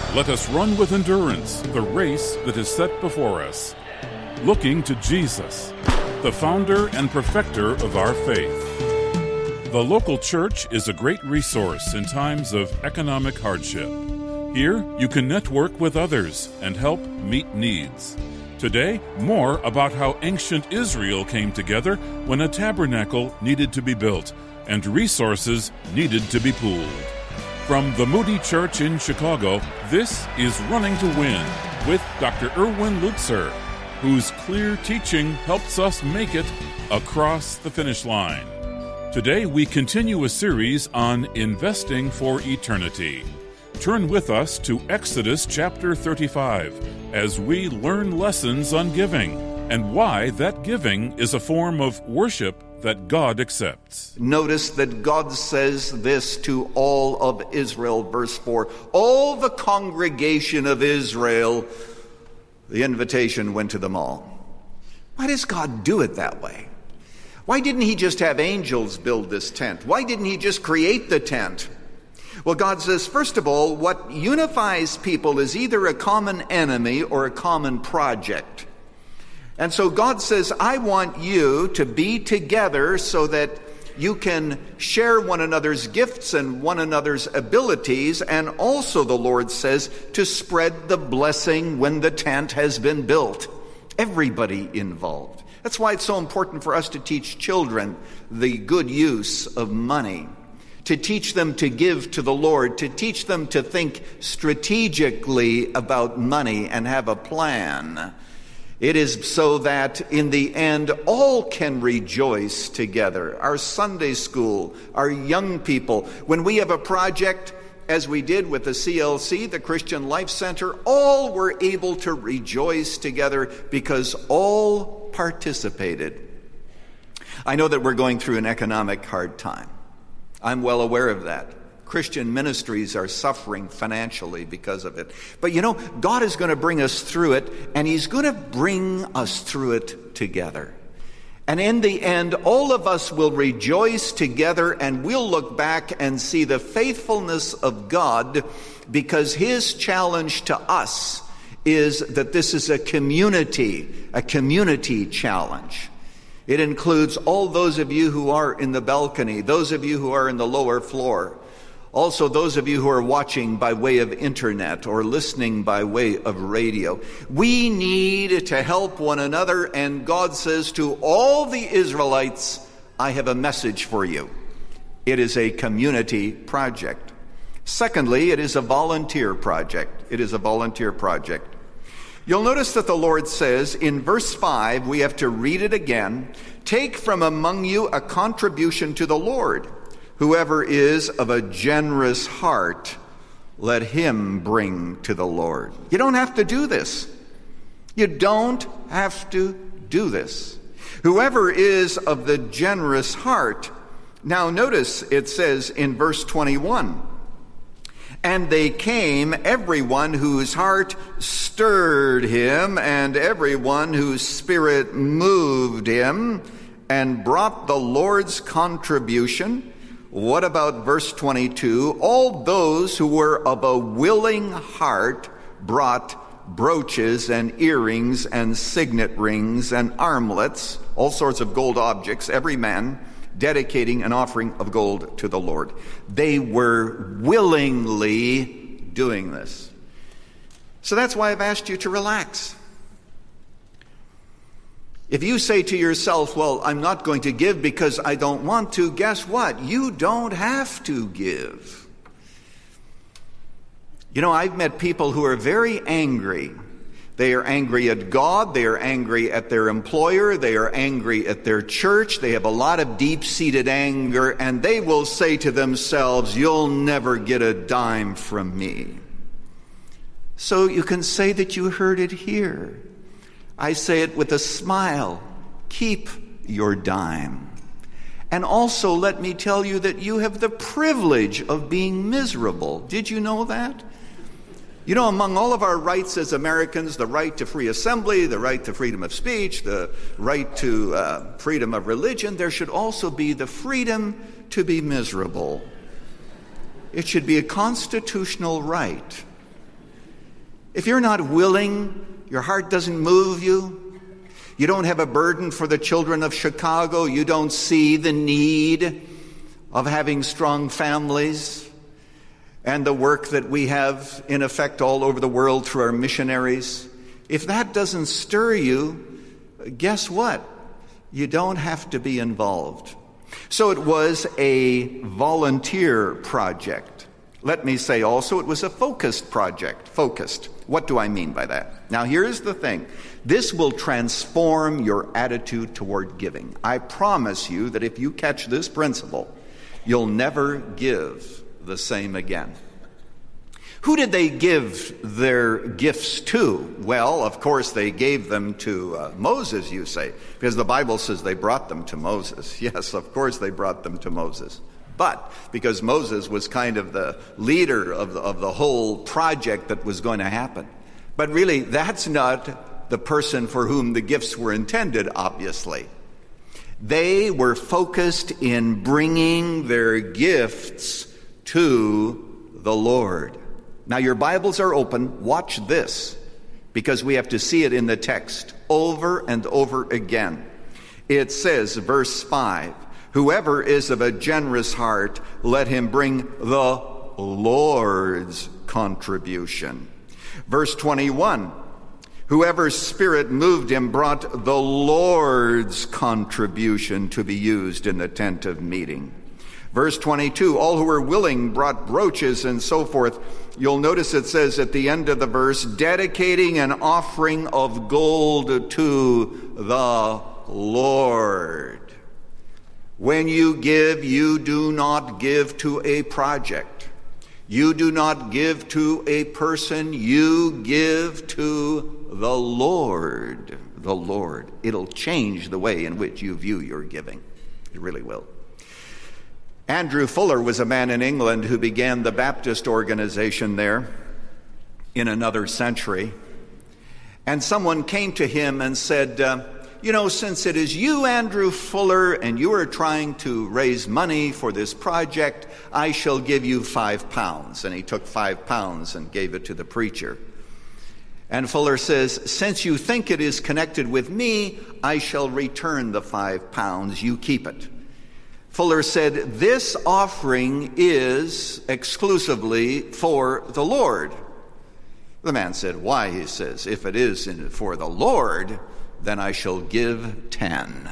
Let us run with endurance the race that is set before us, looking to Jesus, the founder and perfecter of our faith. The local church is a great resource in times of economic hardship. Here, you can network with others and help meet needs. Today, more about how ancient Israel came together when a tabernacle needed to be built and resources needed to be pooled. From the Moody Church in Chicago, this is Running to Win with Dr. Erwin Lutzer, whose clear teaching helps us make it across the finish line. Today, we continue a series on investing for eternity. Turn with us to Exodus chapter 35 as we learn lessons on giving and why that giving is a form of worship that God accepts. Notice that God says this to all of Israel, verse 4. All the congregation of Israel, the invitation went to them all. Why does God do it that way? Why didn't he just have angels build this tent? Why didn't he just create the tent? Well, God says, first of all, what unifies people is either a common enemy or a common project. And so God says, I want you to be together so that you can share one another's gifts and one another's abilities, and also, the Lord says, to spread the blessing when the tent has been built. Everybody involved. That's why it's so important for us to teach children the good use of money, to teach them to give to the Lord, to teach them to think strategically about money and have a plan. It is so that in the end, all can rejoice together. Our Sunday school, our young people, when we have a project, as we did with the CLC, the Christian Life Center, all were able to rejoice together because all participated. I know that we're going through an economic hard time. I'm well aware of that. Christian ministries are suffering financially because of it. But you know, God is going to bring us through it, and he's going to bring us through it together. And in the end, all of us will rejoice together, and we'll look back and see the faithfulness of God, because his challenge to us is that this is a community challenge. It includes all those of you who are in the balcony, those of you who are in the lower floor, also those of you who are watching by way of internet or listening by way of radio. We need to help one another, and God says to all the Israelites, I have a message for you. It is a community project. Secondly, it is a volunteer project. It is a volunteer project. You'll notice that the Lord says in verse 5, we have to read it again, take from among you a contribution to the Lord. Whoever is of a generous heart, let him bring to the Lord. You don't have to do this. You don't have to do this. Whoever is of the generous heart. Now notice it says in verse 21, and they came, everyone whose heart stirred him, and everyone whose spirit moved him, and brought the Lord's contribution. What about verse 22? All those who were of a willing heart brought brooches and earrings and signet rings and armlets, all sorts of gold objects, every man dedicating an offering of gold to the Lord. They were willingly doing this. So that's why I've asked you to relax. If you say to yourself, well, I'm not going to give because I don't want to, guess what? You don't have to give. You know, I've met people who are very angry. They are angry at God. They are angry at their employer. They are angry at their church. They have a lot of deep-seated anger, and they will say to themselves, you'll never get a dime from me. So you can say that you heard it here. I say it with a smile. Keep your dime. And also, let me tell you that you have the privilege of being miserable. Did you know that? You know, among all of our rights as Americans, the right to free assembly, the right to freedom of speech, the right to freedom of religion, there should also be the freedom to be miserable. It should be a constitutional right. if you're not willing, your heart doesn't move you, you don't have a burden for the children of Chicago, you don't see the need of having strong families and the work that we have in effect all over the world through our missionaries, if that doesn't stir you, guess what? You don't have to be involved. So it was a volunteer project. Let me say also it was a focused project. Focused. What do I mean by that? Now here's the thing. This will transform your attitude toward giving. I promise you that if you catch this principle, you'll never give the same again. Who did they give their gifts to? Well, of course, they gave them to Moses, you say, because the Bible says they brought them to Moses. Yes, of course they brought them to Moses. But because Moses was kind of the leader of the whole project that was going to happen. But really, that's not the person for whom the gifts were intended, obviously. They were focused in bringing their gifts to the Lord. Now, your Bibles are open. Watch this, because we have to see it in the text over and over again. It says, verse 5, whoever is of a generous heart, let him bring the Lord's contribution. Verse 21, whoever's spirit moved him brought the Lord's contribution to be used in the tent of meeting. Verse 22, all who were willing brought brooches and so forth. You'll notice it says at the end of the verse, dedicating an offering of gold to the Lord. When you give, you do not give to a project. You do not give to a person. You give to the Lord. The Lord. It'll change the way in which you view your giving. It really will. Andrew Fuller was a man in England who began the Baptist organization there in another century. And someone came to him and said, since it is you, Andrew Fuller, and you are trying to raise money for this project, I shall give you £5. And he took £5 and gave it to the preacher. And Fuller says, since you think it is connected with me, I shall return the £5. You keep it. Fuller said, this offering is exclusively for the Lord. The man said, why? He says, if it is for the Lord, then I shall give 10.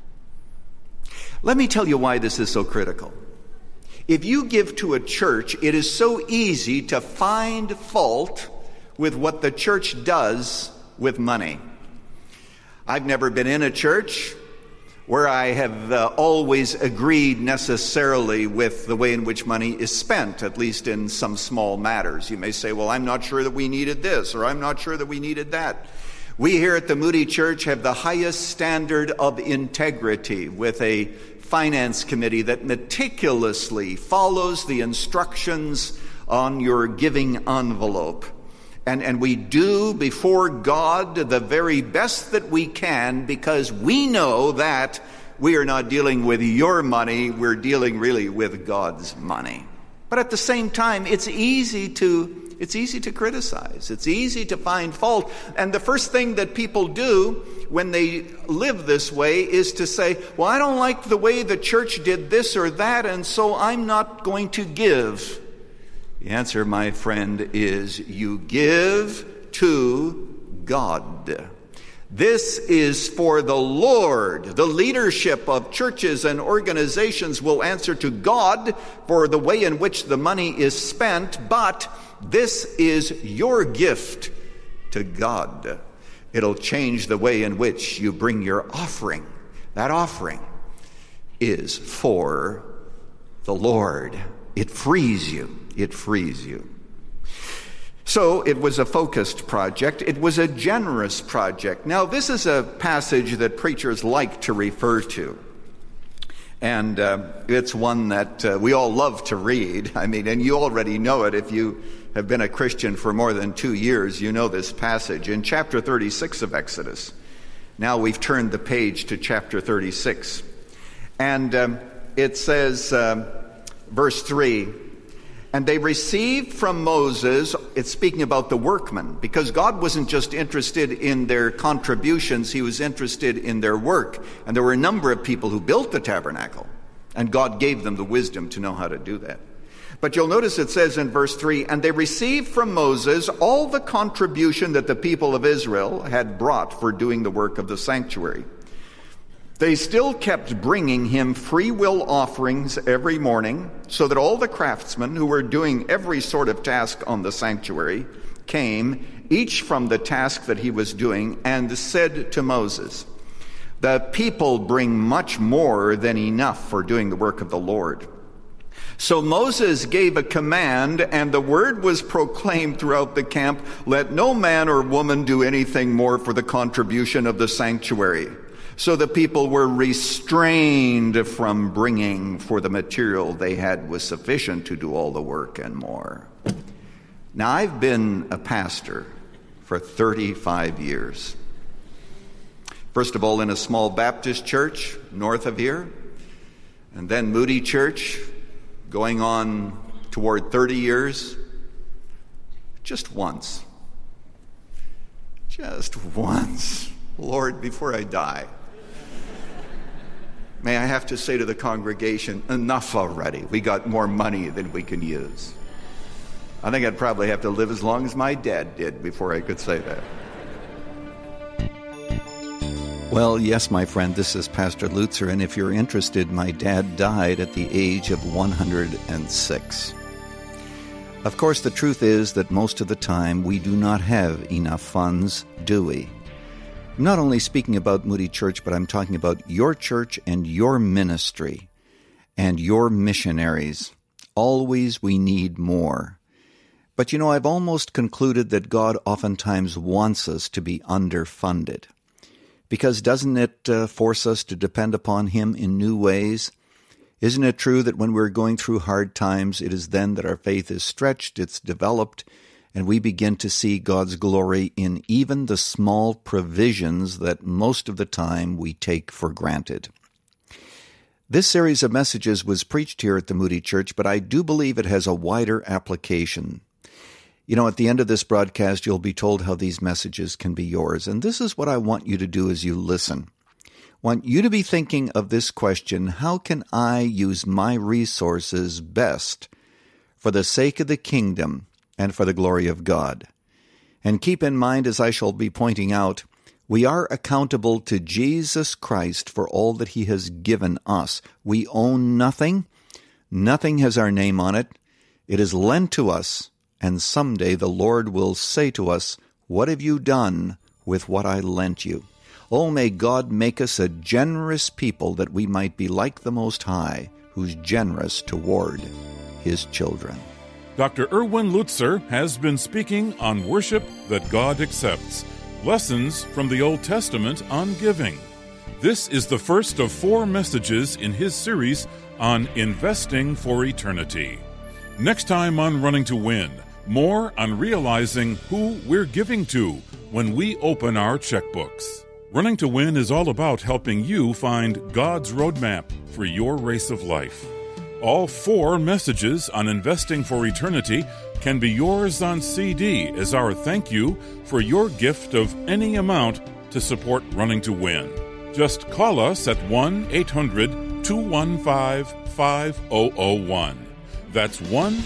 Let me tell you why this is so critical. If you give to a church, it is so easy to find fault with what the church does with money. I've never been in a church where I have always agreed necessarily with the way in which money is spent, at least in some small matters. You may say, well, I'm not sure that we needed this, or I'm not sure that we needed that. We here at the Moody Church have the highest standard of integrity with a finance committee that meticulously follows the instructions on your giving envelope. And we do before God the very best that we can, because we know that we are not dealing with your money, we're dealing really with God's money. But at the same time, it's easy to criticize. It's easy to find fault. And the first thing that people do when they live this way is to say, well, I don't like the way the church did this or that, and so I'm not going to give. The answer, my friend, is you give to God. This is for the Lord. The leadership of churches and organizations will answer to God for the way in which the money is spent, but this is your gift to God. It'll change the way in which you bring your offering. That offering is for the Lord. It frees you. It frees you. So it was a focused project. It was a generous project. Now, this is a passage that preachers like to refer to. And it's one that we all love to read. And you already know it. If you have been a Christian for more than 2 years, you know this passage. In chapter 36 of Exodus. Now we've turned the page to chapter 36. And it says, verse 3, And they received from Moses, it's speaking about the workmen, because God wasn't just interested in their contributions, he was interested in their work. And there were a number of people who built the tabernacle, and God gave them the wisdom to know how to do that. But you'll notice it says in verse 3, and they received from Moses all the contribution that the people of Israel had brought for doing the work of the sanctuary. They still kept bringing him free will offerings every morning, so that all the craftsmen who were doing every sort of task on the sanctuary came, each from the task that he was doing, and said to Moses, "The people bring much more than enough for doing the work of the Lord." So Moses gave a command, and the word was proclaimed throughout the camp, "Let no man or woman do anything more for the contribution of the sanctuary." So the people were restrained from bringing, for the material they had was sufficient to do all the work and more. Now, I've been a pastor for 35 years. First of all, in a small Baptist church north of here, and then Moody Church, going on toward 30 years. Just once, Lord, before I die, may I have to say to the congregation, enough already. We got more money than we can use. I think I'd probably have to live as long as my dad did before I could say that. Well, yes, my friend, this is Pastor Lutzer, and if you're interested, my dad died at the age of 106. Of course, the truth is that most of the time we do not have enough funds, do we? I'm not only speaking about Moody Church, but I'm talking about your church and your ministry and your missionaries. Always we need more. But you know, I've almost concluded that God oftentimes wants us to be underfunded. Because doesn't it force us to depend upon Him in new ways? Isn't it true that when we're going through hard times, it is then that our faith is stretched, it's developed, and we begin to see God's glory in even the small provisions that most of the time we take for granted? This series of messages was preached here at the Moody Church, but I do believe it has a wider application. You know, at the end of this broadcast, you'll be told how these messages can be yours. And this is what I want you to do as you listen. I want you to be thinking of this question: how can I use my resources best for the sake of the kingdom and for the glory of God? And keep in mind, as I shall be pointing out, we are accountable to Jesus Christ for all that He has given us. We own nothing. Nothing has our name on it. It is lent to us. And someday the Lord will say to us, "What have you done with what I lent you?" Oh, may God make us a generous people, that we might be like the Most High, who's generous toward His children. Dr. Erwin Lutzer has been speaking on worship that God accepts, lessons from the Old Testament on giving. This is the first of 4 messages in his series on investing for eternity. Next time on Running to Win, more on realizing who we're giving to when we open our checkbooks. Running to Win is all about helping you find God's roadmap for your race of life. All 4 messages on investing for eternity can be yours on CD as our thank you for your gift of any amount to support Running to Win. Just call us at 1-800-215-5001. That's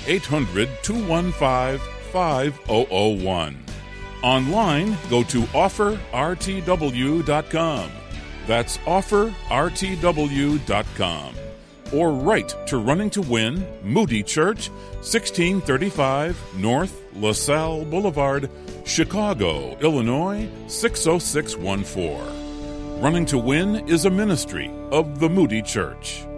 1-800-215-5001. Online, go to offerrtw.com. That's offerrtw.com. Or write to Running to Win, Moody Church, 1635 North LaSalle Boulevard, Chicago, Illinois, 60614. Running to Win is a ministry of the Moody Church.